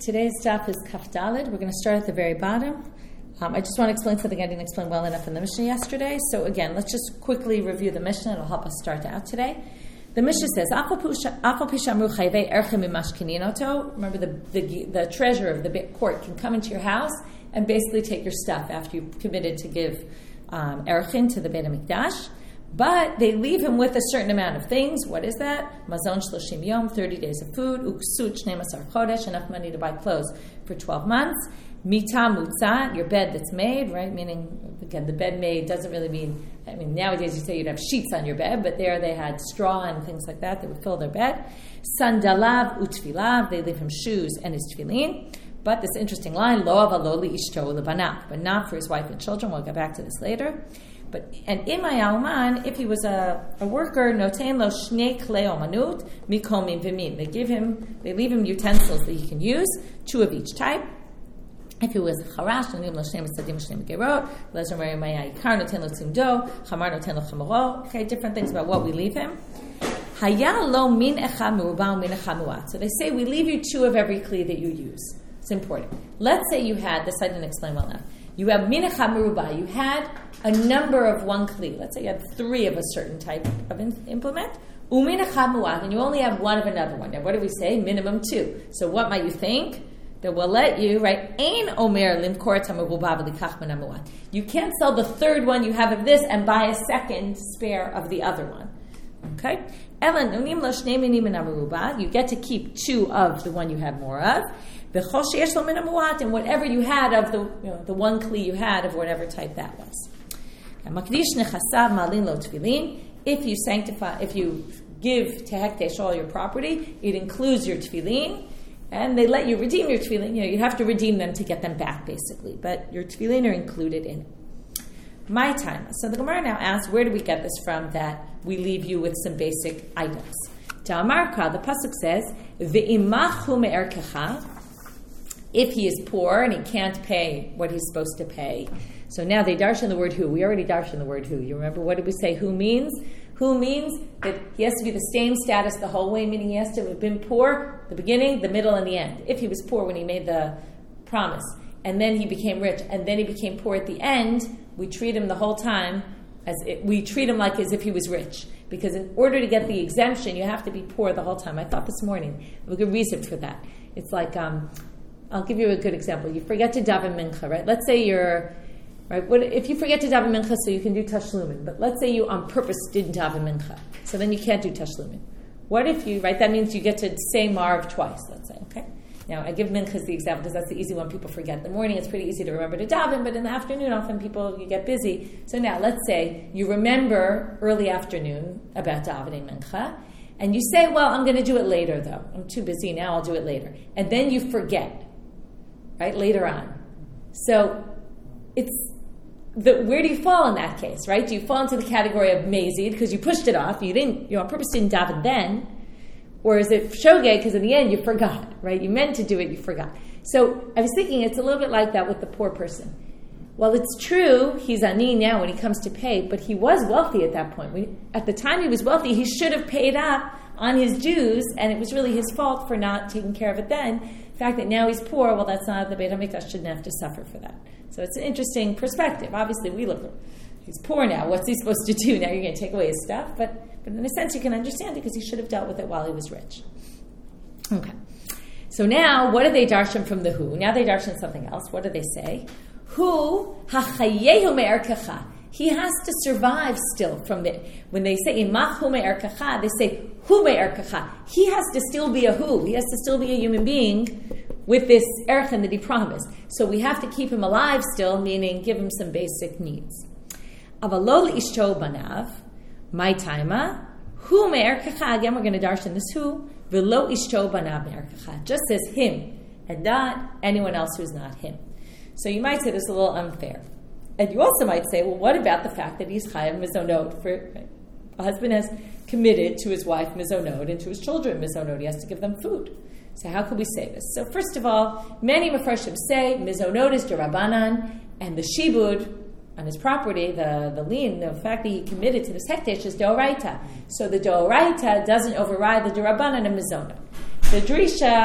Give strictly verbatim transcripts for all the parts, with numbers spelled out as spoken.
Today's daf is Kaf Daled. We're going to start at the very bottom. Um, I just want to explain something I didn't explain well enough in the Mishnah yesterday. So again, let's just quickly review the Mishnah. It'll help us start out today. The Mishnah says, remember the, the, the treasurer of the court can come into your house and basically take your stuff after you've committed to give um, erchin to the Beit HaMikdash. But they leave him with a certain amount of things. What is that? Mazon shloshim yom, thirty days of food. Uksut shnei masar chodesh, enough money to buy clothes for twelve months. Mita mutzah, your bed that's made, right? Meaning, again, the bed made doesn't really mean, I mean, nowadays you say you'd have sheets on your bed, but there they had straw and things like that that would fill their bed. Sandalav utfilav, they leave him shoes and his tefillin. But this interesting line, lo avalo li ishto lebanav, but not for his wife and children. We'll get back to this later. But and imay alman, if he was a, a worker, notein lo shnei klei omanut mikomim v'min. They give him, they leave him utensils that he can use, two of each type. If he was charash, nonim lo shnei mitzadim shnei megerot, lezer meri maya ikar noten lo tzimdo, chamar noten lo chamaro. Okay, different things about what we leave him. Haya lo min echa merubah min echa muat. So they say we leave you two of every kli that you use. It's important. Let's say you had this. I didn't explain well enough. You have min echa merubah. You had a number of one kli. Let's say you had three of a certain type of in- implement. Umin echa muat, and you only have one of another one. Now, what do we say? Minimum two. So, what might you think? That will let you, right? Ein omer limkor tamabubah v'likach min hamuat. You can't sell the third one you have of this and buy a second spare of the other one. Okay? Elen unim lo shnei minim min hamerubah. You get to keep two of the one you have more of. V'chol sheyesh lo min hamuat, and whatever you had of the, you know, the one kli you had of whatever type that was. Makdish nechasav malin lo tefillin. If you sanctify, if you give to hekdesh all your property, it includes your tefillin. And they let you redeem your tefillin. You know, you have to redeem them to get them back, basically. But your tefillin are included in it. My time. So the Gemara now asks, where do we get this from that we leave you with some basic items? Ta'amarka, the pasuk says, Ve'imachu me'erkecha. If he is poor and he can't pay what he's supposed to pay. So now they darshan the word who. We already darshan the word who. You remember what did we say who means? Who means that he has to be the same status the whole way, meaning he has to have been poor, the beginning, the middle, and the end. If he was poor when he made the promise, and then he became rich, and then he became poor at the end, we treat him the whole time as it, we treat him like as if he was rich. Because in order to get the exemption, you have to be poor the whole time. I thought this morning, a good reason for that. It's like, um, I'll give you a good example. You forget to daven mincha, right? Let's say you're Right? What, if you forget to daven mincha, so you can do tashlumin, but let's say you on purpose didn't daven mincha, so then you can't do tashlumin. What if you, right, that means you get to say marv twice, let's say, okay? Now, I give mincha as the example because that's the easy one people forget. In the morning, it's pretty easy to remember to daven, but in the afternoon, often people, you get busy. So now, let's say you remember early afternoon about davening mincha, and you say, well, I'm going to do it later, though. I'm too busy now, I'll do it later. And then you forget, right, later on. So, it's, The, where do you fall in that case, right? Do you fall into the category of mazid because you pushed it off, you didn't, you know, on purpose didn't daven then, or is it shogeg because in the end you forgot, right? You meant to do it, you forgot. So I was thinking it's a little bit like that with the poor person. Well, it's true he's ani now when he comes to pay, but he was wealthy at that point. When, at the time he was wealthy, he should have paid up on his dues, and it was really his fault for not taking care of it then. The fact that now he's poor, well, that's not the Beit HaMikdash shouldn't have to suffer for that. So it's an interesting perspective. Obviously, we look, he's poor now. What's he supposed to do? Now you're going to take away his stuff. But, but in a sense, you can understand it because he should have dealt with it while he was rich. Okay. So now, what do they darshan from the who? Now they darshan something else. What do they say? Who, hachayehu me'erkecha. He has to survive still from the, when they say, imach hu me'erkecha, they say, hu me'erkecha. He has to still be a who. He has to still be a human being with this erchen that he promised. So we have to keep him alive still, meaning give him some basic needs. Avalol ishto banav, my taima, hu me'erkecha, again we're going to darshan this who, velo ishto banav me'erkecha, just as him, and not anyone else who's not him. So you might say this is a little unfair. And you also might say, well, what about the fact that he's chayav mizonot? For a husband has committed to his wife mizonot and to his children mizonot. He has to give them food. So how could we say this? So first of all, many Mefarshim say mizonot is derabanan, and the shibud on his property, the, the lien, the fact that he committed to this hekdesh is deoraita. So the deoraita doesn't override the derabanan and mizonot. The drisha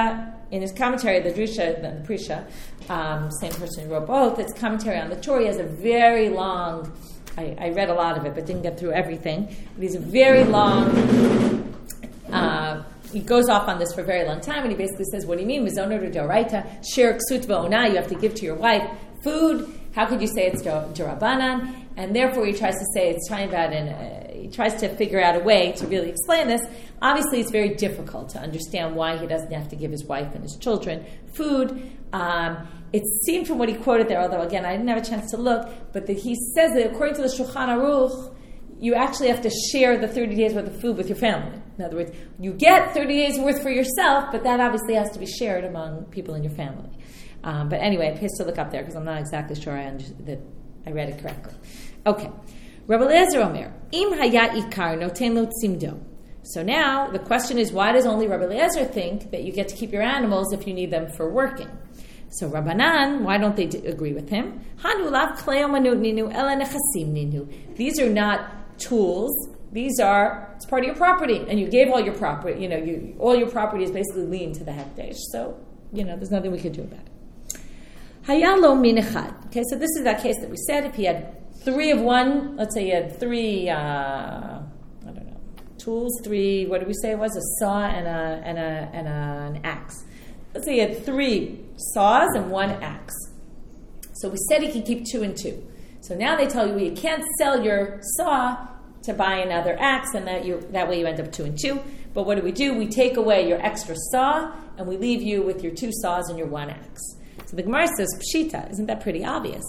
in his commentary, the Drusha and the Prisha, um, same person who wrote both, it's commentary on the Torah. He has a very long, I, I read a lot of it, but didn't get through everything. But he's a very long, uh, he goes off on this for a very long time, and he basically says, what do you mean? Mizono to Doraita, shir ksut v'ona, you have to give to your wife food. How could you say it's Durabanan? And therefore he tries to say, it's talking about, an, uh, he tries to figure out a way to really explain this. Obviously it's very difficult to understand why he doesn't have to give his wife and his children food. Um, it seemed from what he quoted there, although again I didn't have a chance to look, but that he says that according to the Shulchan Aruch, you actually have to share the thirty days worth of food with your family. In other words, you get thirty days worth for yourself, but that obviously has to be shared among people in your family. Um, but anyway, it pays to look up there because I'm not exactly sure I under- that I read it correctly. Okay. Rabbi Eliezer Omer, Im haya ikar noten lo tzimdo. So now the question is, why does only Rabbi Eliezer think that you get to keep your animals if you need them for working? So Rabbanan, why don't they d- agree with him? Hanu lav klei omanut ninu ela nechasim ninu. These are not tools. These are, it's part of your property. And you gave all your property, you know, you, all your property is basically lien to the hekdesh. So, you know, there's nothing we could do about it. Hayalo min echad. Okay, so this is that case that we said if he had three of one, let's say he had three, uh, I don't know, tools, three, what did we say it was? A saw and a and a and a, an axe. Let's say he had three saws and one axe. So we said he could keep two and two. So now they tell you, well, you can't sell your saw to buy another axe, and that you that way you end up two and two. But what do we do? We take away your extra saw, and we leave you with your two saws and your one axe. So the Gemara says, Pshita, isn't that pretty obvious?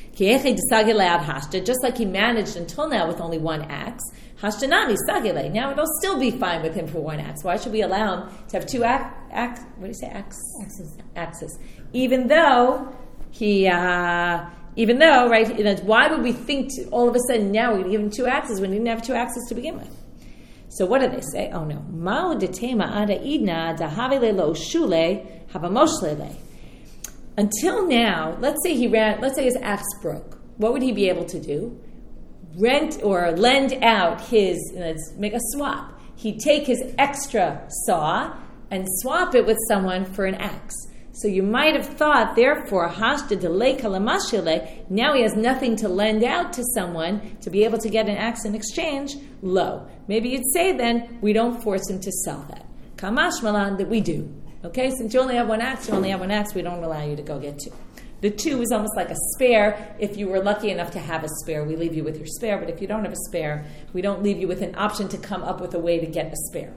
Just like he managed until now with only one axe, Hashtanami Sagile. Now it'll still be fine with him for one axe. Why should we allow him to have two axe? axe what do you say? Axe? Axes. Axes. Even though he, uh, even though, right? You know, why would we think to, all of a sudden now we're going to give him two axes when he didn't have two axes to begin with? So what do they say? Oh no. Mao detema ada idna dahavele lo shule habamoshlele. Until now, let's say he ran, let's say his axe broke. What would he be able to do? Rent or lend out his, let's make a swap. He'd take his extra saw and swap it with someone for an axe. So you might have thought, therefore, hashda delay kalamashile, now he has nothing to lend out to someone to be able to get an axe in exchange, low. Maybe you'd say then, we don't force him to sell that. Kamash malan, that we do. Okay, since you only have one axe, you only have one axe, we don't allow you to go get two. The two is almost like a spare. If you were lucky enough to have a spare, we leave you with your spare. But if you don't have a spare, we don't leave you with an option to come up with a way to get a spare.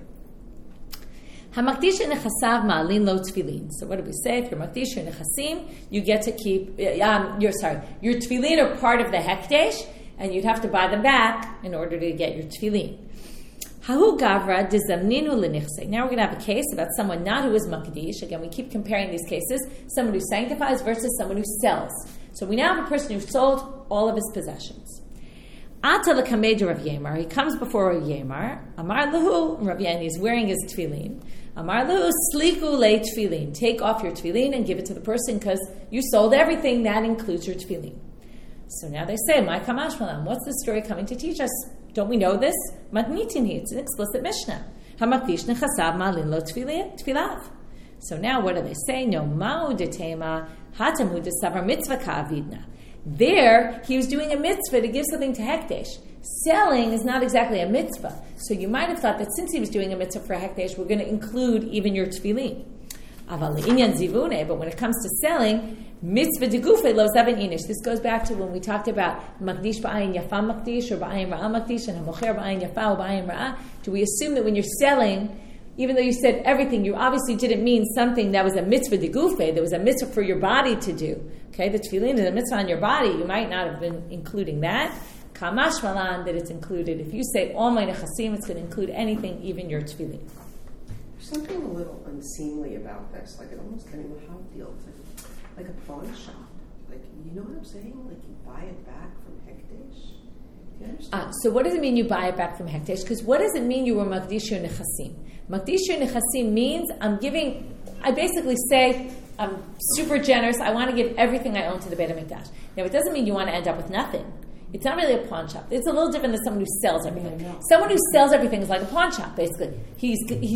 Hamakdish nechasav ma'alin lo tefillin. So what do we say? If you're makdish or nechasim, you get to keep. Um, you're sorry, your tefillin are part of the hekdesh, and you'd have to buy them back in order to get your tefillin. Hahu gavra dizamninu lenichse. Now we're going to have a case about someone not who is makdish. Again, we keep comparing these cases. Someone who sanctifies versus someone who sells. So we now have a person who sold all of his possessions. Ata l'kamed Rav Yemar. He comes before Rav Yemar. Amar lahu. Rav Yemar is wearing his tefillin. Amar lahu sliku le tefillin. Take off your tefillin and give it to the person because you sold everything. That includes your tefillin. So now they say, "My kamash malam." What's the story coming to teach us? Don't we know this? Matnitin, it's an explicit Mishnah. Hamakdish nechasav malin lo tfilav. So now what do they say? No ma'u detema hatamu desavar mitzvah ka'avidna. There, he was doing a mitzvah to give something to hekdesh. Selling is not exactly a mitzvah. So you might have thought that since he was doing a mitzvah for hekdesh, we're going to include even your tefillin. Aval inyan zivune, but when it comes to selling, mitzvah de gufe lo zaven inish. This goes back to when we talked about makdish ba'ayin yafa makdish or ba'ayin ra'a makdish and hamocher ba'ayin yafa or ba'ayin ra'a. Do we assume that when you're selling, even though you said everything, you obviously didn't mean something that was a mitzvah de gufe, that was a mitzvah for your body to do. Okay, the tefillin is a mitzvah on your body. You might not have been including that. Kamash malan, that it's included. If you say all my nechasim, it's going to include anything, even your tefillin. Something a little unseemly about this, like it almost kind of a hot deal. It's like, like a pawn shop. Like, you know what I'm saying? Like you buy it back from hekdesh. Do you understand? Uh, so what does it mean you buy it back from hekdesh? Because what does it mean you were makdish your nechasim? Makdish your nechasim means I'm giving, I basically say, I'm super generous, I want to give everything I own to the Beit HaMikdash. Now it doesn't mean you want to end up with nothing. It's not really a pawn shop. It's a little different than someone who sells everything. No, no. Someone who sells everything is like a pawn shop, basically. He's he's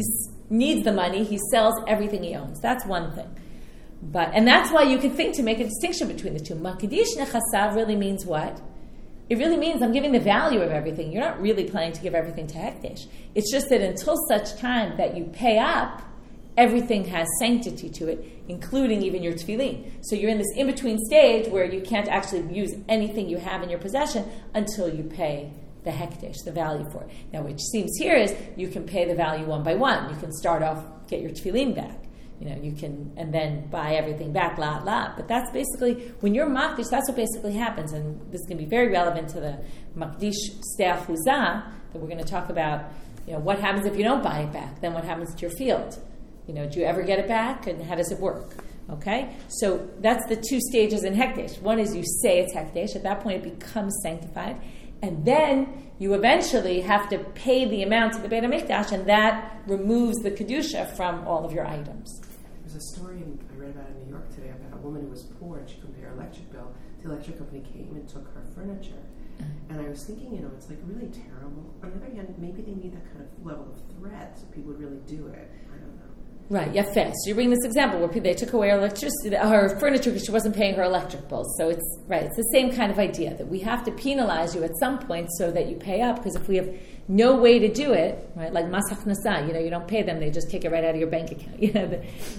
needs the money, he sells everything he owns. That's one thing. But and that's why you can think to make a distinction between the two. Makdish nechasav really means what? It really means I'm giving the value of everything. You're not really planning to give everything to Hekdesh. It's just that until such time that you pay up, everything has sanctity to it, including even your tefillin. So you're in this in-between stage where you can't actually use anything you have in your possession until you pay the hekdesh, the value for it. Now, what seems here is you can pay the value one by one. You can start off, get your tefillin back. You know, you can, and then buy everything back, la, la. But that's basically, when you're makdish, that's what basically happens. And this is going to be very relevant to the makdish stei achuzah that we're going to talk about. You know, what happens if you don't buy it back? Then what happens to your field? You know, do you ever get it back? And how does it work? Okay? So that's the two stages in hekdesh. One is you say it's hekdesh. At that point, it becomes sanctified. And then you eventually have to pay the amount to the Beit HaMikdash, and that removes the Kedusha from all of your items. There's a story in, I read about in New York today about a woman who was poor and she couldn't pay her electric bill. The electric company came and took her furniture. Mm-hmm. And I was thinking, you know, it's like really terrible. On the other hand, maybe they need that kind of level of threat so people would really do it. I don't know. Right, yeah, fast. So you bring this example where they took away her electricity, her furniture because she wasn't paying her electric bills. So it's right. It's the same kind of idea that we have to penalize you at some point so that you pay up. Because if we have no way to do it, right, like mas haknasa, you know, you don't pay them; they just take it right out of your bank account. You know,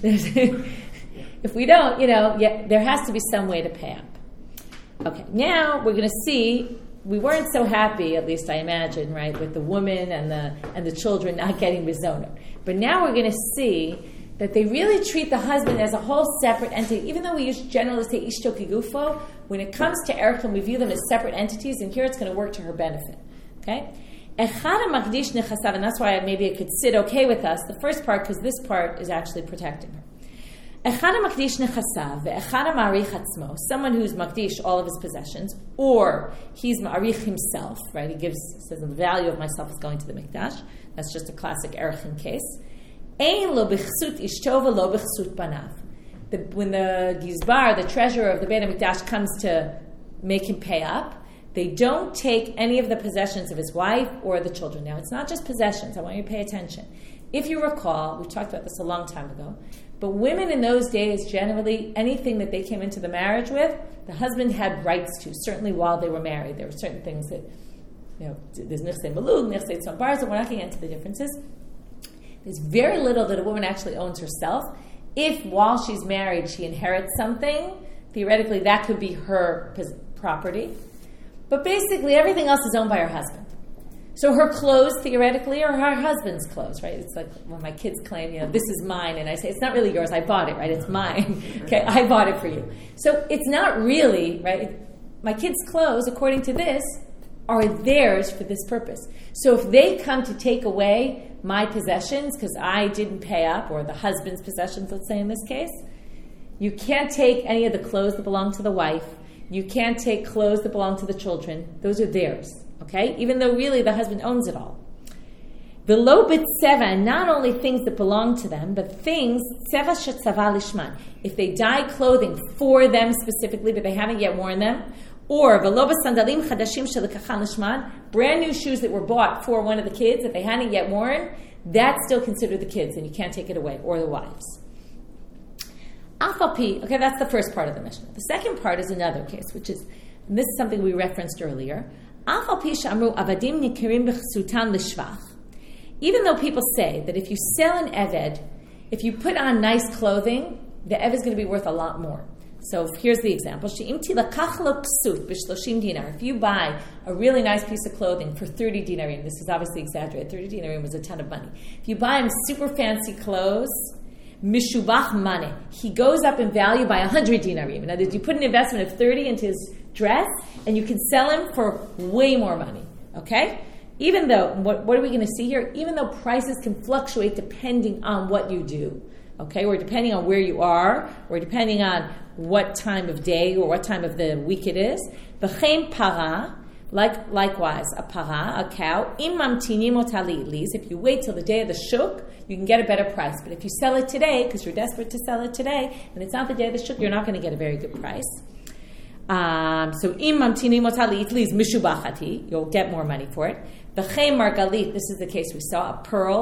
if we don't, you know, yeah, there has to be some way to pay up. Okay, now we're going to see. We weren't so happy, at least I imagine, right, with the woman and the and the children not getting rizono. But now we're going to see that they really treat the husband as a whole separate entity. Even though we use generally say ishto kigufo, when it comes to erechim, we view them as separate entities, and here it's going to work to her benefit. Okay? Echad makdish nechasav, and that's why maybe it could sit okay with us, the first part, because this part is actually protecting her. Echad makdish nechasav ve'echad ma'arich atzmo, someone who's makdish all of his possessions, or he's ma'arich himself, right? He gives, says the value of myself is going to the mikdash. That's just a classic erechin case. Ein lo b'chsut ishto v'lo b'chsut banav. When the gizbar, the treasurer of the Beit HaMikdash, comes to make him pay up, they don't take any of the possessions of his wife or the children. Now, it's not just possessions. I want you to pay attention. If you recall, we talked about this a long time ago, but women in those days, generally, anything that they came into the marriage with, the husband had rights to, certainly while they were married. There were certain things that, you know, there's nichsei malug, nichsei tzon barza, we're not going to get into the differences. There's very little that a woman actually owns herself. If, while she's married, she inherits something, theoretically, that could be her property. But basically, everything else is owned by her husband. So her clothes, theoretically, are her husband's clothes, right? It's like when my kids claim, you know, this is mine, and I say, it's not really yours, I bought it, right? It's mine. Okay, I bought it for you. So it's not really, right? My kids' clothes, according to this, are theirs for this purpose. So if they come to take away my possessions because I didn't pay up, or the husband's possessions, let's say in this case, you can't take any of the clothes that belong to the wife. You can't take clothes that belong to the children. Those are theirs. Okay? Even though really the husband owns it all. The lo b'tzeva, not only things that belong to them, but things, tzeva shetzava lishman. If they dye clothing for them specifically, but they haven't yet worn them, or v'lo b'sandalim chadashim shelekachan lishman, brand new shoes that were bought for one of the kids that they hadn't yet worn, that's still considered the kids, and you can't take it away, or the wives. Afapi, okay, that's the first part of the Mishnah. The second part is another case, which is, and this is something we referenced earlier. Even though people say that if you sell an Eved, if you put on nice clothing, the Eved is going to be worth a lot more. So here's the example. If you buy a really nice piece of clothing for thirty dinarim, this is obviously exaggerated, thirty dinarim was a ton of money. If you buy him super fancy clothes, mishubach mane, he goes up in value by one hundred dinarim. In other words, you put an investment of thirty into his dress, and you can sell him for way more money. Okay? Even though, what, what are we going to see here? Even though prices can fluctuate depending on what you do. Okay? Or depending on where you are, or depending on what time of day or what time of the week it is. V'chein para, like likewise, a para, a cow, im mamtinim otali lis, if you wait till the day of the shuk, you can get a better price. But if you sell it today, because you're desperate to sell it today, and it's not the day of the shuk, you're not going to get a very good price. Um, so im mamtinim otali itlis mishubachati, you'll get more money for it. V'chein margalit, this is the case we saw, a pearl.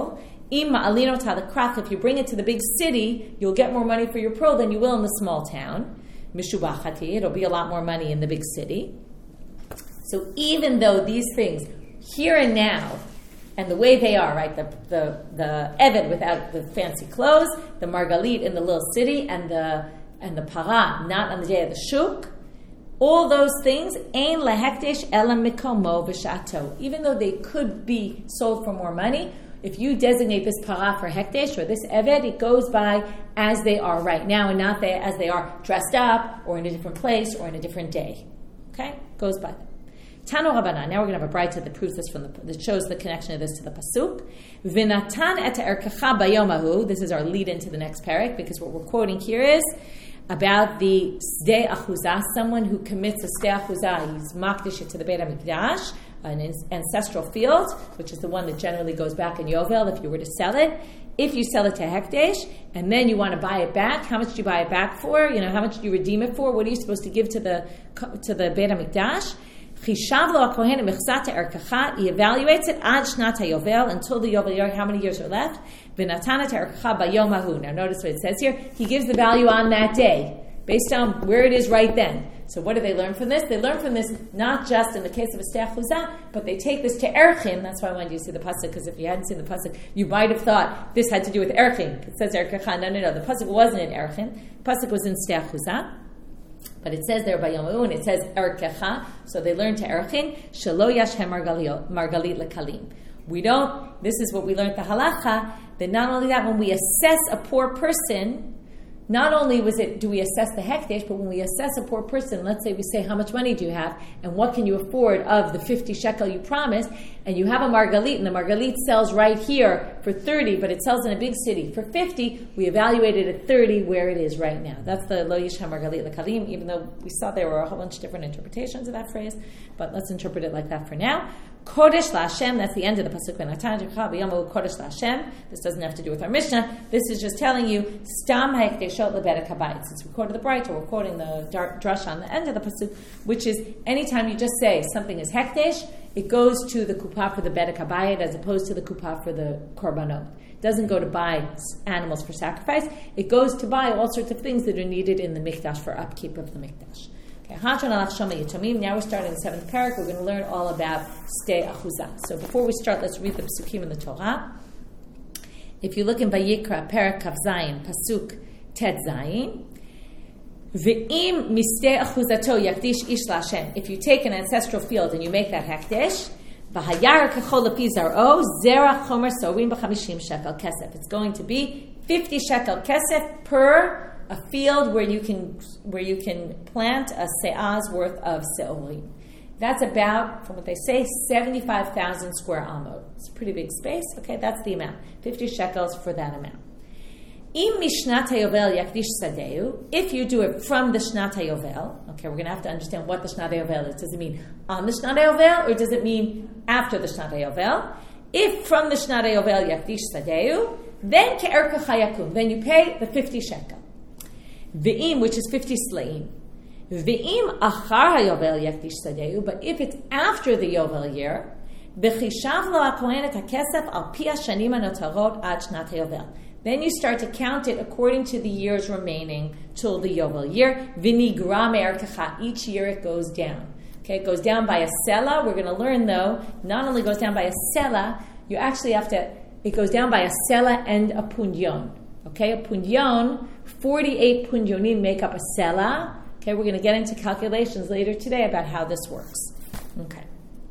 If you bring it to the big city, you'll get more money for your pearl than you will in the small town. Mishubachati, it'll be a lot more money in the big city. So even though these things, here and now, and the way they are, right, the the, the Eved without the fancy clothes, the Margalit in the little city, and the and the Para not on the day of the Shuk, all those things, ein lehekdesh ela mikomo v'shato. Even though they could be sold for more money, if you designate this Para for hekdesh or this Eved, it goes by as they are right now, and not they, as they are dressed up, or in a different place, or in a different day. Okay? Goes by them. Tano Rabbanan. Now we're going to have a brayta that proves this from the, that shows the connection of this to the pasuk. V'natan et erkecha bayomahu. This is our lead into the next parak, because what we're quoting here is about the sdei achuzah, someone who commits a sdei achuzah. He's makdish it to the Beit HaMikdash, an ancestral field, which is the one that generally goes back in Yovel if you were to sell it. If you sell it to Hekdesh, and then you want to buy it back, how much do you buy it back for? You know, how much do you redeem it for? What are you supposed to give to the to the Beit HaMikdash? He evaluates it ad shnat hayovel, until the yovel year. How many years are left? Now notice what it says here. He gives the value on that day, based on where it is right then. So what do they learn from this? They learn from this not just in the case of a sdei achuzah, but they take this to erchin. That's why I wanted you to see the pasuk, because if you hadn't seen the pasuk, you might have thought this had to do with erchin. It says erkecha. No, no, no. The pasuk wasn't in erchin. The pasuk was in sdei achuzah. But it says there by Yom and it says erkecha, so they learn to erchin, shelo yashem margalit lekalim. We don't, this is what we learned the halacha, that not only that, when we assess a poor person, not only was it, do we assess the hekdesh, but when we assess a poor person, let's say we say, how much money do you have, and what can you afford of the fifty shekel you promised, and you have a margalit, and the margalit sells right here for thirty, but it sells in a big city for fifty, we evaluate it at thirty where it is right now. That's the lo yisham margalit lekalim, even though we saw there were a whole bunch of different interpretations of that phrase, but let's interpret it like that for now. Kodesh LaHashem, that's the end of the pasuk. Kodesh LaHashem. This doesn't have to do with our Mishnah. This is just telling you, Stam ha'ekdeshot lebedek habayit. Since we quoted the Brayta, we're quoting the drush on the end of the pasuk, which is anytime you just say something is hekdesh, it goes to the kupah for the bedek habayit as opposed to the kupah for the korbanot. It doesn't go to buy animals for sacrifice. It goes to buy all sorts of things that are needed in the mikdash for upkeep of the mikdash. Okay, now we're starting the seventh parak. We're going to learn all about sdei achuzah. So before we start, let's read the psukim in the Torah. If you look in Vayikra, parak Kav Zayin, pasuk Tet Zayin, ve'im misdei achuzato yakdish ish LaHashem. If you take an ancestral field and you make that hekdesh, v'hayar kechol lepi zaro zera chomer sorim b'chamishim shekel kesef. It's going to be fifty shekel kesef per a field where you can where you can plant a se'ah's worth of se'orim. That's about, from what they say, seventy-five thousand square almot. It's a pretty big space. Okay, that's the amount. fifty shekels for that amount. Im mishnat hayovel yakdish sadeu. If you do it from the shnat hayovel, okay, we're going to have to understand what the shnat hayovel is. Does it mean on the shnat hayovel, or does it mean after the shnat hayovel? If from the shnat hayovel yakdish sadeu, then ke'erka chayakum. Then you pay the fifty shekel. Ve'im, which is fifty slaim. Ve'im achar hayovel yakdish sadeu, but if it's after the yovel year, v'chishav lo hakohen et hakesef al pi hashanim hanotarot ad shnat hayovel. Then you start to count it according to the years remaining till the yovel year. V'nigra me'erkecha. Each year it goes down. Okay, it goes down by a sela. We're going to learn though, not only goes down by a sela, you actually have to, it goes down by a sela and a punyon. Okay, a punyon, forty-eight punyonim make up a sela. Okay, we're going to get into calculations later today about how this works. Okay.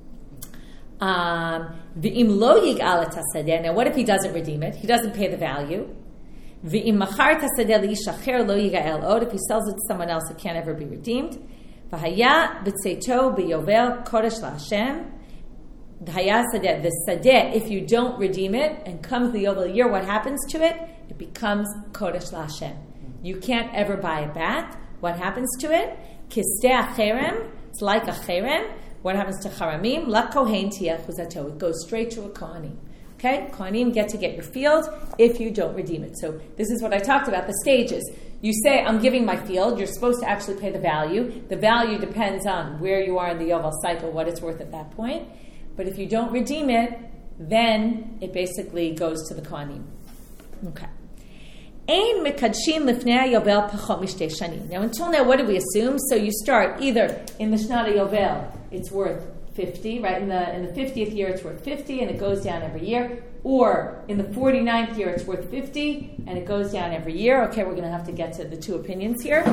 Um, V'im lo yig'al et hasadeh. Now, what if he doesn't redeem it? He doesn't pay the value. V'im machar et hasadeh li'ish acher lo yig'al od. If he sells it to someone else, it can't ever be redeemed. V'haya b'tzeito b'yovel kodesh LaHashem. The sadeh, if you don't redeem it and comes the yovel year, what happens to it? It becomes kodesh LaHashem. You can't ever buy it back. What happens to it? Kistei acherem. It's like a cherem. What happens to charamim? La kohen tiach chuzato. It goes straight to a kohanim. Okay, kohanim get to get your field if you don't redeem it. So this is what I talked about, the stages. You say, I'm giving my field. You're supposed to actually pay the value. The value depends on where you are in the yovel cycle, what it's worth at that point. But if you don't redeem it, then it basically goes to the Kohanim. Okay. Ein mekadshin lifnei yovel pachot mishtei shanim. Now, until now, what did we assume? So you start either in the Shnat Yovel, it's worth fifty, right? In the in the fiftieth year, it's worth fifty, and it goes down every year. Or in the forty-ninth year, it's worth fifty, and it goes down every year. Okay, we're going to have to get to the two opinions here.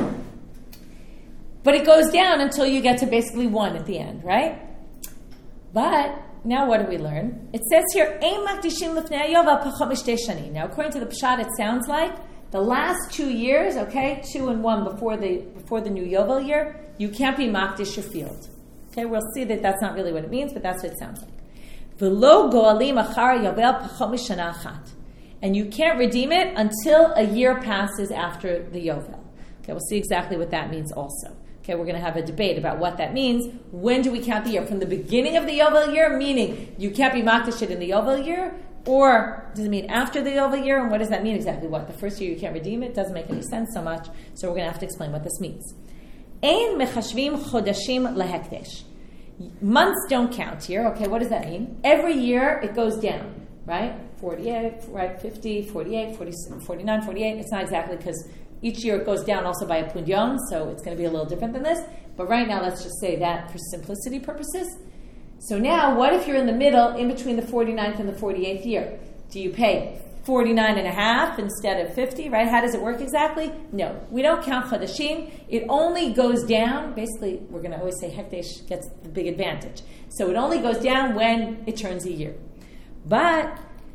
But it goes down until you get to basically one at the end, right? But now what do we learn? It says here, Ein makdishim lifnei yovel pachot mishtei shanim. Now, according to the Pshat, it sounds like the last two years, okay, two and one before the before the new Yovel year, you can't be makdish your field. Okay, we'll see that that's not really what it means, but that's what it sounds like. V'lo goalim achar yovel pachot mishana achat. And you can't redeem it until a year passes after the Yovel. Okay, we'll see exactly what that means also. Okay, we're going to have a debate about what that means. When do we count the year? From the beginning of the Yovel year, meaning you can't be makdish it in the Yovel year, or does it mean after the Yovel year? And what does that mean exactly? What, the first year you can't redeem it? Doesn't make any sense so much. So we're going to have to explain what this means. Ein mechashvim chodashim lehekdesh. Months don't count here. Okay, what does that mean? Every year it goes down, right? forty-eight, right? fifty, forty-eight, forty-six, forty-nine, forty-eight. It's not exactly because each year it goes down also by a punyon, so it's going to be a little different than this. But right now, let's just say that for simplicity purposes. So now, what if you're in the middle, in between the forty-ninth and the forty-eighth year? Do you pay forty-nine and a half instead of fifty, right? How does it work exactly? No, we don't count chadashim. It only goes down. Basically, we're going to always say hekdesh gets the big advantage. So it only goes down when it turns a year. But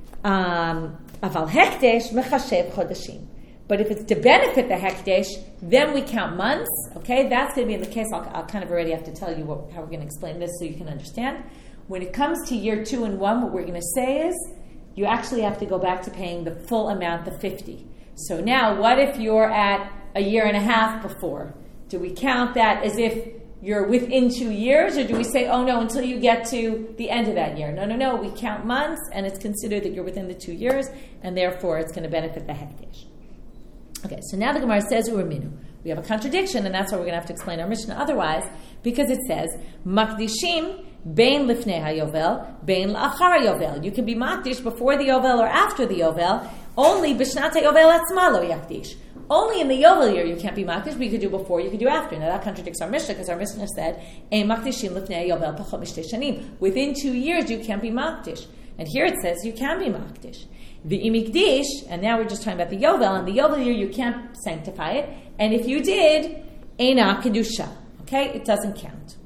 um, aval hekdesh mechashev chodashim. But if it's to benefit the hekdesh, then we count months. Okay, that's going to be in the case. I'll, I'll kind of already have to tell you what, how we're going to explain this so you can understand. When it comes to year two and one, what we're going to say is you actually have to go back to paying the full amount, the fifty. So now, what if you're at a year and a half before? Do we count that as if you're within two years, or do we say, oh no, until you get to the end of that year? No, no, no. We count months, and it's considered that you're within the two years, and therefore it's going to benefit the hekdesh. Okay, so now the Gemara says U'Rminu. We have a contradiction, and that's why we're going to have to explain our Mishnah otherwise, because it says Makdishim bein lifnei hayovel, bein la'achar hayovel. You can be makdish before the Yovel or after the Yovel. Only b'shnat hayovel atzma lo yakdish. Only in the Yovel year you can't be makdish, but you could do before, you could do after. Now that contradicts our Mishnah, because our Mishnah said Ein makdishim lifnei hayovel pachot mishtei shanim. Within two years you can't be makdish, and here it says you can be makdish. The imikdish, and now we're just talking about the Yovel, and the Yovel year you can't sanctify it, and if you did, Eina kedusha, okay, it doesn't count.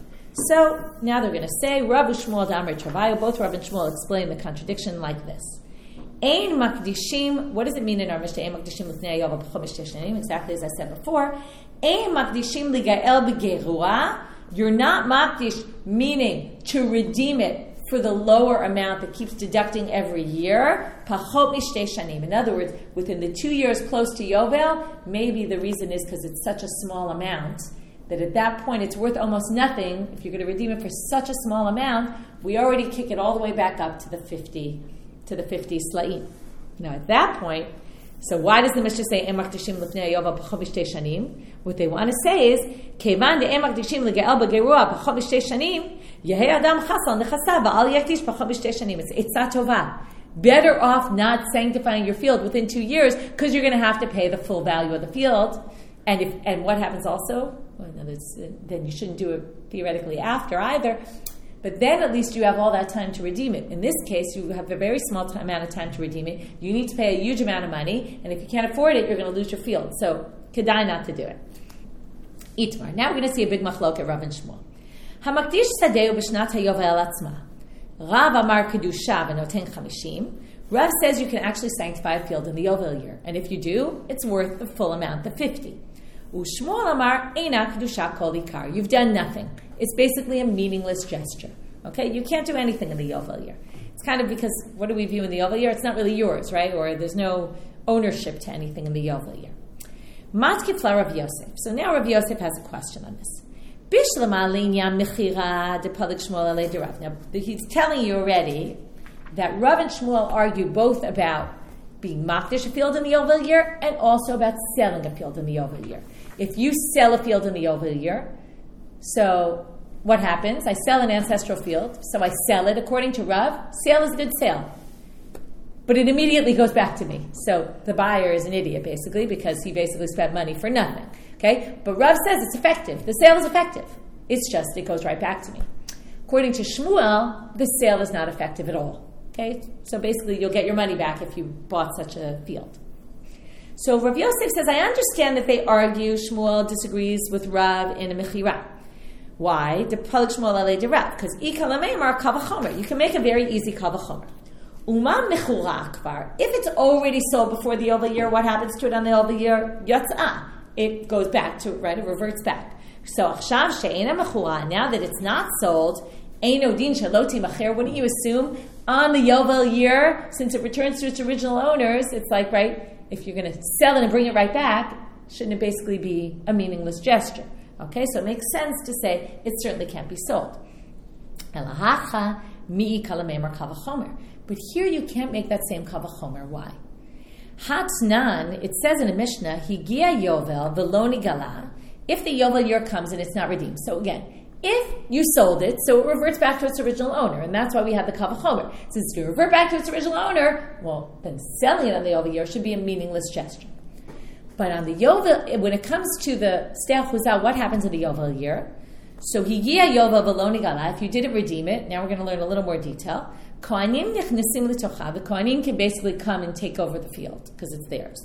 So now they're going to say Rav Shmuel Damar Travayo. Both Rav and Shmuel explain the contradiction like this: Ein makdishim. What does it mean in our Mishnah? Ein makdishim l'fnei Yovel pachot mishtei shanim. Exactly as I said before. Ein makdishim ligael b'gerua. You're not makdish, meaning to redeem it for the lower amount that keeps deducting every year, pachot mishtei shanim. In other words, within the two years close to Yovel, maybe the reason is because it's such a small amount that at that point it's worth almost nothing. If you're going to redeem it for such a small amount, we already kick it all the way back up to the fifty, to the fifty sla'im. Now at that point, so why does the Mishnah say Ein makdishim lifnei Yovel pachot mishtei shanim? What they want to say is Kevan de Ein makdishim legael b'gerua pachot mishtei shanim. Yehei adam chasal nechasav al yakdish pachot mishtei shanim. It's itzah tova. Better off not sanctifying your field within two years because you're going to have to pay the full value of the field. And if and what happens also? Well, no, then you shouldn't do it theoretically after either. But then at least you have all that time to redeem it. In this case, you have a very small t- amount of time to redeem it. You need to pay a huge amount of money, and if you can't afford it, you're going to lose your field. So, kedai not to do it. Itmar. Now we're going to see a big machlok at Rav and Shmuel. Hamakdish sadeu b'shnat hayovel atzma. Rav amar kedusha v'noten chamishim. Rav says you can actually sanctify a field in the Yovel year, and if you do, it's worth the full amount, the fifty. Ushmuel amar eina kedusha kol ikar. You've done nothing. It's basically a meaningless gesture. Okay, you can't do anything in the Yovel year. It's kind of because what do we view in the Yovel year? It's not really yours, right? Or there's no ownership to anything in the Yovel year. Matkifla Rav Yosef. So now Rav Yosef has a question on this. Bishlama linyan mechira de palik Shmuel alei de Rav. Now he's telling you already that Rav and Shmuel argue both about being makdish a field in the Yovel year and also about selling a field in the Yovel year. If you sell a field in the Yovel year, so what happens? I sell an ancestral field, so I sell it. According to Rav, sale is a good sale. But it immediately goes back to me. So the buyer is an idiot, basically, because he basically spent money for nothing. Okay? But Rav says it's effective. The sale is effective. It's just, it goes right back to me. According to Shmuel, the sale is not effective at all. Okay? So basically, you'll get your money back if you bought such a field. So Rav Yosef says, I understand that they argue, Shmuel disagrees with Rav in a Mechira. Why? The Palik Shmuel alei de Rav. Because Ikalameimar Kavachomer. You can make a very easy Kavachomer. Uma Mechura Akvar. If it's already sold before the Yovel year, what happens to it on the Yovel year? Yatzah. It goes back to it, right? It reverts back. So Achshav She'ena Mechura. Now that it's not sold, Eino Din Shaloti Macher. Wouldn't you assume on the Yovel year, since it returns to its original owners, it's like, right, if you're going to sell it and bring it right back, shouldn't it basically be a meaningless gesture? Okay, so it makes sense to say it certainly can't be sold. Elahacha mi kalamemer kavachomer. But here you can't make that same kavachomer. Why? Hatznan, it says in a Mishnah, higia yovel veloni gala, if the yovel year comes and it's not redeemed. So again, if you sold it, so it reverts back to its original owner, and that's why we have the kavachomer. Since you revert back to its original owner, well, then selling it on the yovel year should be a meaningless gesture. But on the yovel, when it comes to the steach chuzah, what happens in the yovel year? So higia yovel veloni gala. If you didn't redeem it, now we're going to learn a little more detail. Kohanim nechnesim litocha. The kohanim can basically come and take over the field because it's theirs.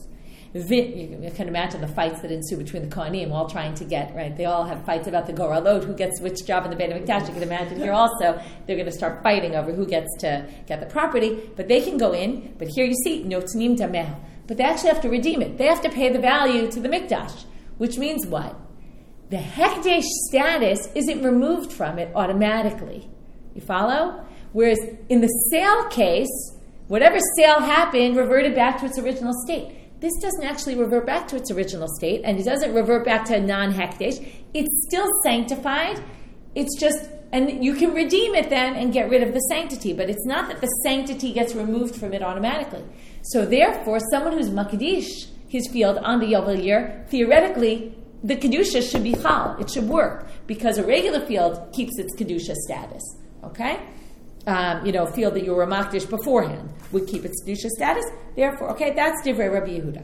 You can imagine the fights that ensue between the Kohanim, all trying to get, right? They all have fights about the Goralot, who gets which job in the Beit HaMikdash. You can imagine here also, they're going to start fighting over who gets to get the property. But they can go in, but here you see, notnim dameh. But they actually have to redeem it. They have to pay the value to the Mikdash, which means what? The Hekdesh status isn't removed from it automatically. You follow? Whereas in the sale case, whatever sale happened reverted back to its original state. This doesn't actually revert back to its original state, and it doesn't revert back to a non-hekdesh. It's still sanctified. It's just, and you can redeem it then and get rid of the sanctity, but it's not that the sanctity gets removed from it automatically. So therefore, someone who's makadish his field on the Yovel year, theoretically, the kedusha should be chal. It should work because a regular field keeps its kedusha status. Okay. Um, you know, field that you were makdish beforehand would keep its kedusha status. Therefore, okay, that's divrei Rabbi Yehuda.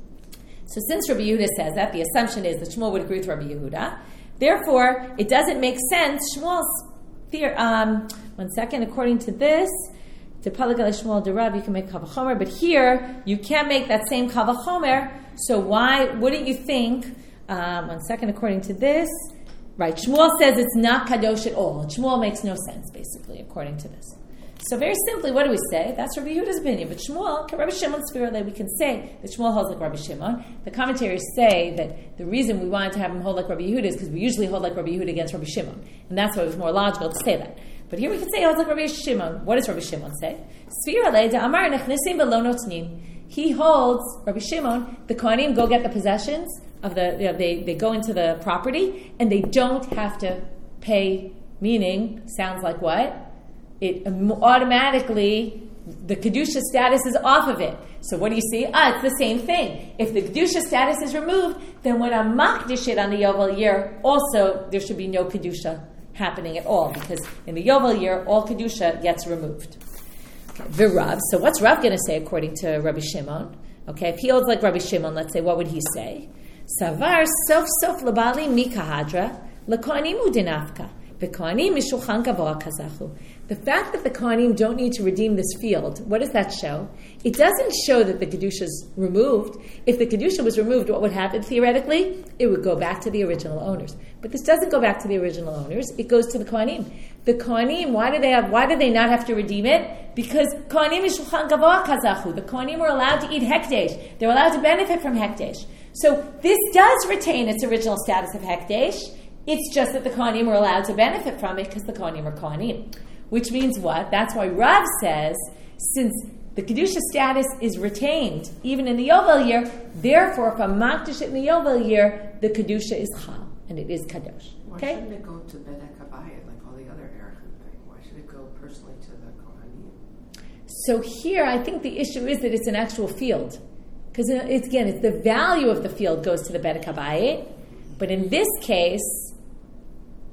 So since Rabbi Yehuda says that, the assumption is that Shmuel would agree with Rabbi Yehuda. Therefore, it doesn't make sense. Shmuel's theory, um, one second, according to this, to Palik Shmuel de Rav, you can make kavachomer, but here you can't make that same kavachomer. So why wouldn't you think? Um, one second, according to this. Right, Shmuel says it's not kadosh at all. Shmuel makes no sense, basically, according to this. So very simply, what do we say? That's Rabbi Yehuda's opinion. But Shmuel, Rabbi Shimon Sfirah, we can say that Shmuel holds like Rabbi Shimon. The commentaries say that the reason we wanted to have him hold like Rabbi Yehuda is because we usually hold like Rabbi Yehuda against Rabbi Shimon. And that's why it was more logical to say that. But here we can say he holds like Rabbi Shimon. What does Rabbi Shimon say? Sfirah le de amar nechnesim v'lo notnin. He holds, Rabbi Shimon, the Kohanim go get the possessions of the, you know, they, they go into the property and they don't have to pay, meaning, sounds like what? It automatically, the Kedusha status is off of it. So what do you see? Ah, it's the same thing. If the Kedusha status is removed, then when I'm makdish it on the Yovel year, also there should be no Kedusha happening at all because in the Yovel year, all Kedusha gets removed. Okay, Rav. So what's Rav going to say according to Rabbi Shimon? Okay, if he holds like Rabbi Shimon, let's say, what would he say? Savar sof sof labali mikahadra lekohanim udinafka bekohanim mishulchan gavoa kazachu. The fact that the kohanim don't need to redeem this field, what does that show? It doesn't show that the kedusha is removed. If the kedusha was removed, what would happen theoretically? It would go back to the original owners. But this doesn't go back to the original owners. It goes to the kohanim. The kohanim, why do they have? Why do they not have to redeem it? Because kohanim mishulchan gavoa kazachu. The kohanim are allowed to eat hekdesh. They're allowed to benefit from hekdesh. So this does retain its original status of hekdesh. It's just that the kohanim are allowed to benefit from it because the kohanim are kohanim. Which means what? That's why Rav says, since the kedusha status is retained even in the Yovel year, therefore if I'm makdish it in the Yovel year, the kedusha is chal and it is kadosh. Okay? Why shouldn't it go to Beit HaKabayit like all the other Erechim thing? Why should it go personally to the kohanim? So here, I think the issue is that it's an actual field. Because it's, again, it's the value of the field goes to the Beit HaKabayit. But in this case,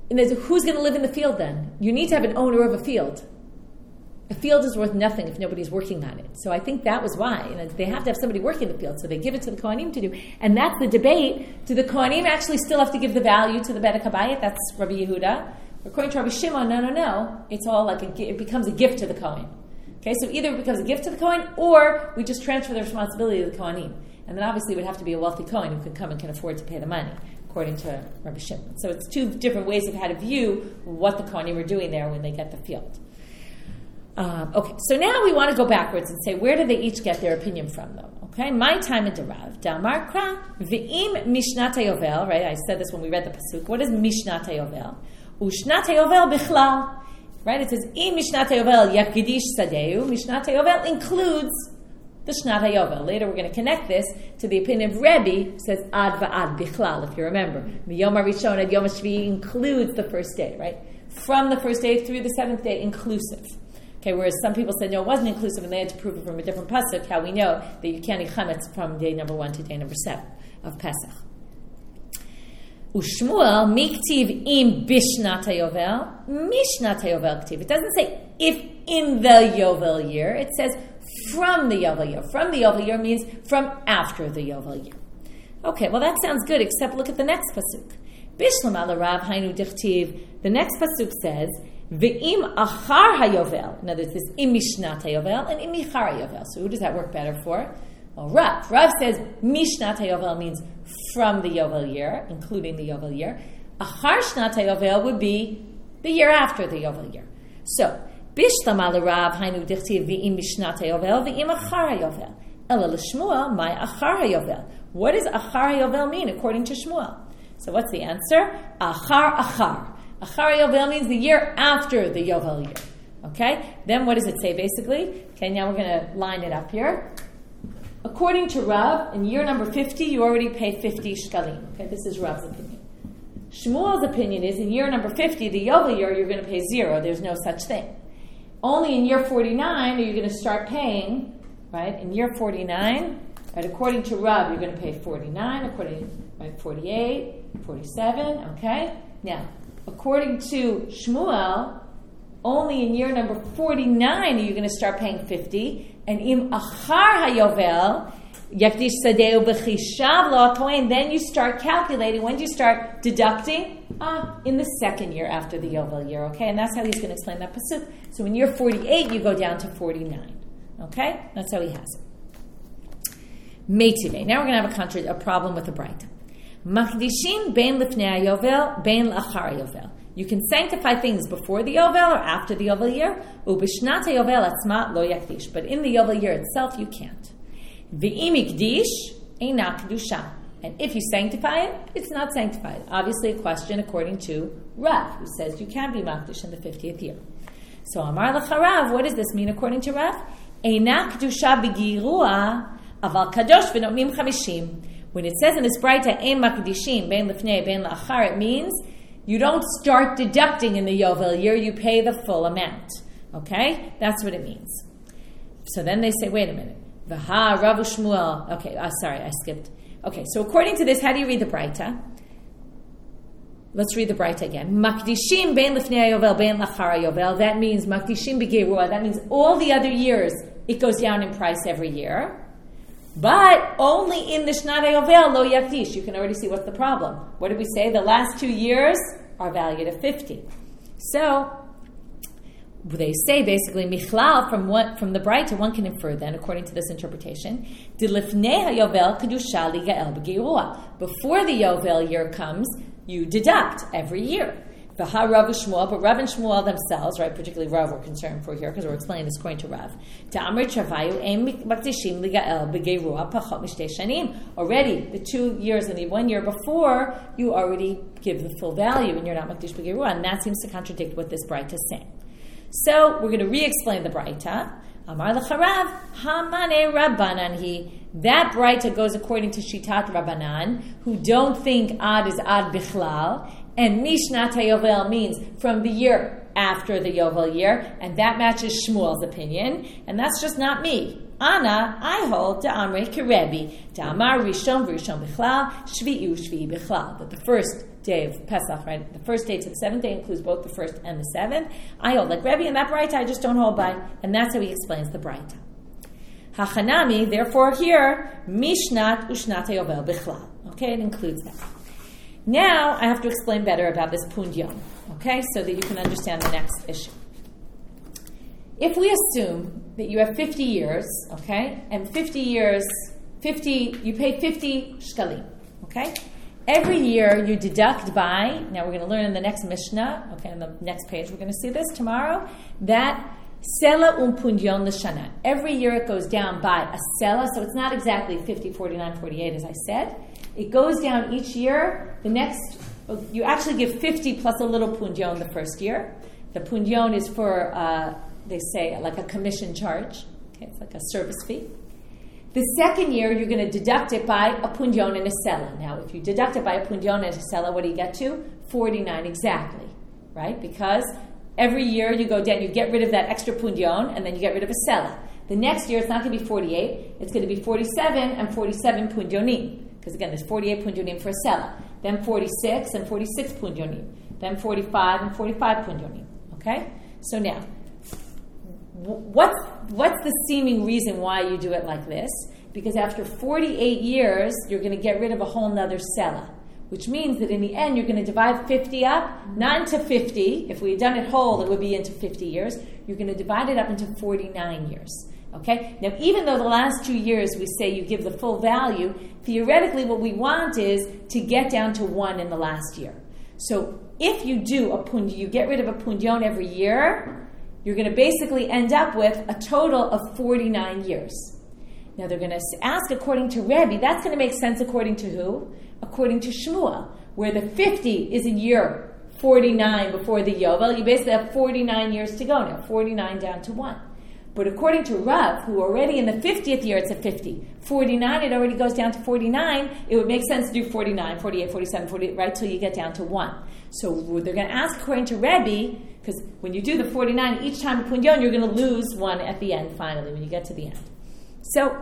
and there's, who's going to live in the field then? You need to have an owner of a field. A field is worth nothing if nobody's working on it. So I think that was why. You know, they have to have somebody working the field, so they give it to the Kohanim to do. And that's the debate. Do the Kohanim actually still have to give the value to the Bedek HaBayit? That's Rabbi Yehuda. According to Rabbi Shimon, no, no, no. It's all like a, it becomes a gift to the Kohen. Okay, so either it becomes a gift to the Kohen, or we just transfer the responsibility to the Kohanim. And then obviously it would have to be a wealthy Kohen who can come and can afford to pay the money, according to Rabbi Shimon. So it's two different ways of how to view what the Kohanim are doing there when they get the field. Um, okay, so now we want to go backwards and say, where do they each get their opinion from, though? Okay, my time in Derav. Damar Kra, V'im Mishnat HaYovel, right? I said this when we read the Pasuk. What is Mishnat HaYovel? Ushnat HaYovel Bichlal. Right? It says, Im Mishnat HaYovel Yakdish Sadeu. Mishnat HaYovel includes the Shnat HaYovel. Later we're going to connect this to the opinion of Rebbe, who says Ad Va'ad Bichlal, if you remember. Yom HaRishon Ad Yom HaShvi includes the first day, right? From the first day through the seventh day, inclusive. Okay, whereas some people said, no, it wasn't inclusive, and they had to prove it from a different pasuk, how we know that you can't eat chametz from day number one to day number seven of Pesach. Ushmuel miktiv im bishnat hayovel, mishnat hayovel ktiv. It doesn't say if in the yovel year. It says from the yovel year. From the yovel year means from after the yovel year. Okay, well that sounds good, except look at the next pasuk. Bishlam ala Rav hainu dichtiv. The next pasuk says, Ve'im achar hayovel. In other words, there's im mishnat hayovel and im michar hayovel. So who does that work better for? Well, Rav. Rav says mishnat hayovel means from the yovel year, including the yovel year. Achar shnat hayovel would be the year after the yovel year. So, bishlam ala Rav hainu dichtiv ve'im mishnat hayovel ve'im achar hayovel. Ela l'shmuel my achar hayovel. What does achar hayovel mean according to Shmuel? So what's the answer? Achar achar. Achar Yovel means the year after the Yovel year. Okay? Then what does it say basically? Okay, now we're going to line it up here. According to Rav, in year number fifty, you already pay fifty shkalim. Okay, this is Rav's opinion. Shmuel's opinion is in year number fifty, the Yovel year, you're going to pay zero. There's no such thing. Only in year forty-nine are you going to start paying, right? In year forty-nine, right, according to Rav, you're going to pay forty-nine, according right, forty-eight, forty-seven, okay? Now, according to Shmuel, only in year number forty-nine are you going to start paying fifty. And im achar hayovel, yakdish sadeu b'chishav lo kohen, then you start calculating. When do you start deducting? Ah, in the second year after the yovel year, okay? And that's how he's going to explain that pasuk. So in year forty-eight, you go down to forty-nine, okay? That's how he has it. Meitive. Now we're going to have a, contra- a problem with the Braita. Makdishim bein lifnei yovel, bein lachar yovel. You can sanctify things before the yovel or after the yovel year. Ubishnat yovel atzma lo yakdish. But in the yovel year itself, you can't. Ve'im ikdish eina kedusha. And if you sanctify it, it's not sanctified. Obviously, a question according to Rav, who says you can be makdish in the fiftieth year. So Amar l'charav, what does this mean according to Rav? Eina kedusha b'girua aval kadosh v'nomim chamishim. When it says in this Braita, Ein makdishim, bein lifnei, bein la'achar, it means you don't start deducting in the Yovel year, you pay the full amount. Okay? That's what it means. So then they say, wait a minute. V'ha Rav Shmuel. Okay, uh, sorry, I skipped. Okay, so according to this, how do you read the Braita? Let's read the Braita again. Makdishim, bein lifnei Yovel, bein la'achar Yovel. That means makdishim b'geirua. That means all the other years, it goes down in price every year. But only in the Shnat HaYovel lo yakdish. You can already see what's the problem. What did we say? The last two years are valued at fifty. So they say basically michlal from what from the Braita one can infer then according to this interpretation. Dilifnei HaYovel kedusha ligael b'geirua. Before the Yovel year comes, you deduct every year. V'ha Rav Shmuel, but Rav and Shmuel themselves, right, particularly Rav we're concerned for here, because we're explaining this according to Rav. Ta'amrit travayu em makdishim ligael b'geirua pachot mishtei shanim. Already, the two years and the one year before, you already give the full value, and you're not makdish b'geirua, and that seems to contradict what this Braita is saying. So, we're going to re-explain the Braita. Amar l'charav, hamane rabbanan hi. That Braita goes according to Shitat Rabbanan, who don't think ad is ad bichlal, and Mishnat HaYovel means from the year after the Yovel year, and that matches Shmuel's opinion, and that's just not me. Ana, I hold Da'amre Kerebi, Da'amar Rishon Rishon Bichlal, Shvi'i Shvi'i Bichlal. That the first day of Pesach, right? The first day to the seventh day includes both the first and the seventh. I hold like Rebbe, and that Braita I just don't hold by. And that's how he explains the Braita. Hachanami, therefore here, Mishnat Ushnat Yovel Bichlal. Okay, it includes that. Now I have to explain better about this Pundion. Okay, so that you can understand the next issue. If we assume that you have fifty years, okay, and fifty years, fifty, you pay fifty shkalim, okay? Every year you deduct by, now we're going to learn in the next Mishnah, okay, on the next page, we're going to see this tomorrow, that sela um pundion l'shana. Every year it goes down by a sela, so it's not exactly fifty, forty-nine, forty-eight, as I said. It goes down each year. The next, you actually give fifty plus a little pundion the first year. The pundion is for... Uh, they say, like a commission charge. Okay, it's like a service fee. The second year, you're going to deduct it by a pundion and a sela. Now, if you deduct it by a pundion and a sela, what do you get to? forty-nine exactly, right? Because every year you go down, you get rid of that extra pundion, and then you get rid of a sela. The next year, it's not going to be forty-eight. It's going to be forty-seven and forty-seven pundionim. Because again, there's forty-eight pundionim for a sela. Then forty-six and forty-six pundionim. Then forty-five and forty-five pundionim. Okay? So now, What's, what's the seeming reason why you do it like this? Because after forty-eight years, you're going to get rid of a whole nother sela, which means that in the end, you're going to divide fifty up, not into fifty. If we had done it whole, it would be into fifty years. You're going to divide it up into forty-nine years. Okay? Now, even though the last two years we say you give the full value, theoretically what we want is to get down to one in the last year. So if you do a pundion, you get rid of a pundion every year, you're going to basically end up with a total of forty-nine years. Now they're going to ask according to Rebbe, that's going to make sense according to who? According to Shmuel, where the fifty is in year forty-nine before the Yovel. You basically have forty-nine years to go now, forty-nine down to one. But according to Rav, who already in the fiftieth year it's a fifty, forty-nine, it already goes down to forty-nine, it would make sense to do forty-nine, forty-eight, forty-seven, forty-eight, right, till you get down to one. So they're going to ask according to Rebbe, because when you do the forty-nine, each time a pundion, you're going to lose one at the end, finally, when you get to the end. So,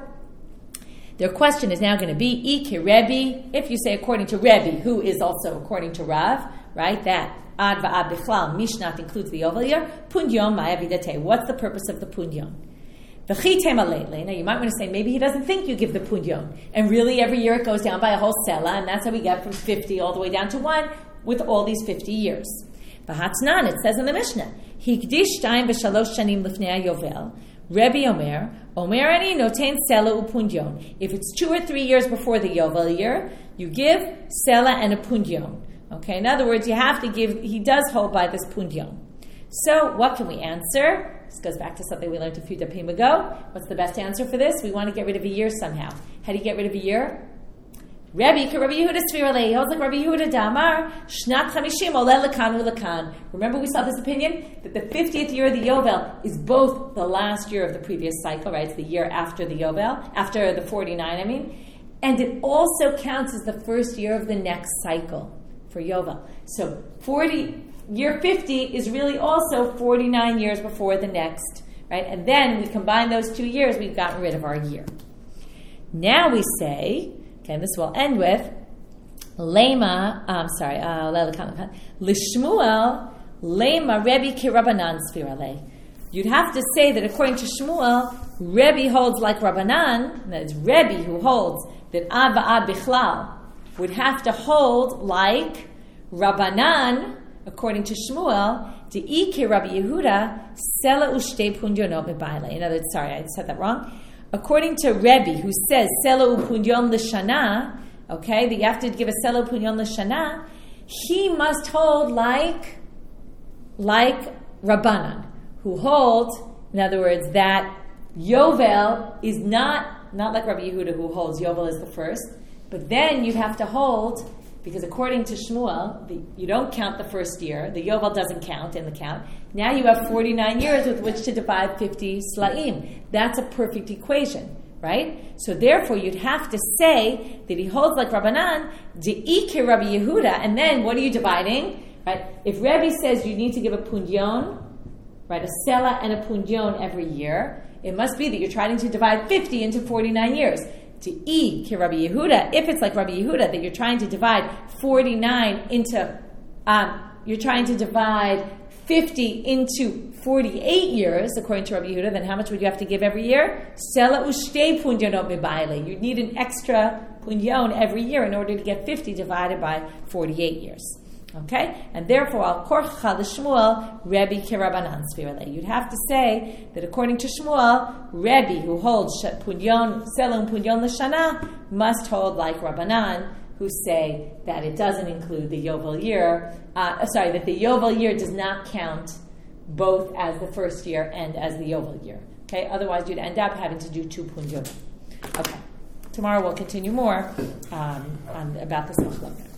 their question is now going to be, Ike Rebbe, if you say according to Rebbe, who is also according to Rav, right, that Ad va'ad bichlal, Mishnat includes the Yovel year, pundion ma'avidate. What's the purpose of the pundion? V'chitema lately. Now, you might want to say, maybe he doesn't think you give the pundion. And really, every year it goes down by a whole sela, and that's how we get from fifty all the way down to one, with all these fifty years. V'hatznan, it says in the Mishnah, Hikdish shtayim v'shalosh shanim lifnei yovel, Rebbe Omer, Omer ani noten sela upundion. If it's two or three years before the Yovel year, you give sela and a pundion. Okay, in other words, you have to give, he does hold by this pundion. So, what can we answer? This goes back to something we learned a few dapim ago. What's the best answer for this? We want to get rid of a year somehow. How do you get rid of a year? Rebbe, Rabbi Yehuda Sviralei, he holds like Rabbi Yehuda Damar, Shnat Chamishim, Oleh Lakan Ulakan. Remember we saw this opinion? That the fiftieth year of the Yovel is both the last year of the previous cycle, right? It's the year after the Yovel, after the forty-nine, I mean. And it also counts as the first year of the next cycle for Yovel. So forty, year fifty is really also forty-nine years before the next, right? And then we combine those two years, we've gotten rid of our year. Now we say, okay, and this will end with Lema, I'm um, sorry, uh, Lishmuel, Lema Rebbe ki Rabbanan Svirale. You'd have to say that according to Shmuel, Rebbe holds like Rabbanan, and that it's Rebbe who holds that Ad va'ad bichlal would have to hold like Rabbanan, according to Shmuel, to Ike Rabbi Yehuda, Sela u'shtei pundionot mebaile. In other words, sorry, I said that wrong. According to Rebbe, who says Sela u'pundion l'shana, okay, that you have to give a Sela u'pundion l'shana, he must hold like, like Rabbanan, who holds, in other words, that Yovel is not, not like Rabbi Yehuda, who holds Yovel is the first, but then you have to hold, because according to Shmuel, the, you don't count the first year. The Yovel doesn't count in the count. Now you have forty-nine years with which to divide fifty slaim. That's a perfect equation, right? So therefore, you'd have to say that he holds like Rabbanan, de'ike Rabbi Yehuda, and then what are you dividing? Right? If Rebbe says you need to give a pundion, right, a sela and a pundion every year, it must be that you're trying to divide fifty into forty-nine years. To E, ki Rabbi Yehuda, if it's like Rabbi Yehuda, that you're trying to divide forty-nine into, um, you're trying to divide fifty into forty-eight years, according to Rabbi Yehuda, then how much would you have to give every year? Sela ushtei punyonot mebaile. You'd need an extra punyon every year in order to get fifty divided by forty-eight years. Okay? And therefore, al korcha l'Shmuel, Rebbe kirabanan svirale. You'd have to say that according to Shmuel, Rebbe, who holds punyon, selum punyon l'shana, must hold like Rabbanan, who say that it doesn't include the Yovel year. Uh, sorry, that the Yovel year does not count both as the first year and as the Yovel year. Okay? Otherwise, you'd end up having to do two punyon. Okay. Tomorrow we'll continue more um, on, about this.